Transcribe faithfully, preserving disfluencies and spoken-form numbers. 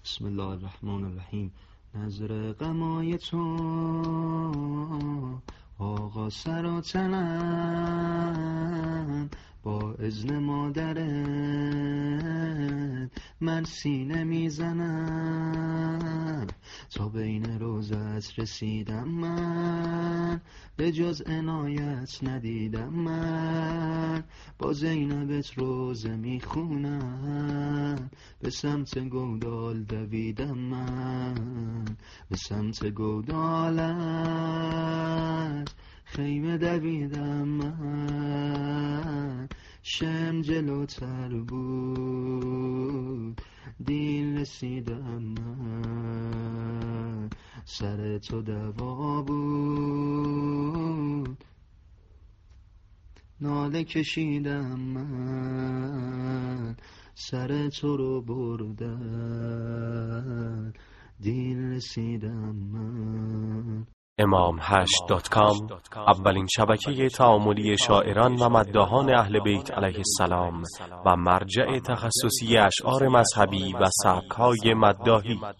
بسم الله الرحمن الرحیم. نظر غمای تو آقا سراتنم، با اذن مادرت من سینه میزنم. تا بین روزت رسیدم من، به جز عنایت ندیدم من. با زینبت روزه میخونم، به سمت گودال دویدم من. به سمت گودالت خیمه دویدم من. شم جلوتر بود دین رسیدم من. سر تو دوا بود ناله کشیدم من. سر تو رو بردن دین رسیدم من. امام هشت دات کام اولین شبکه تعاملی شاعران و مداحان اهل بیت علیه السلام و مرجع تخصصی اشعار مذهبی و سبک‌های مداحی.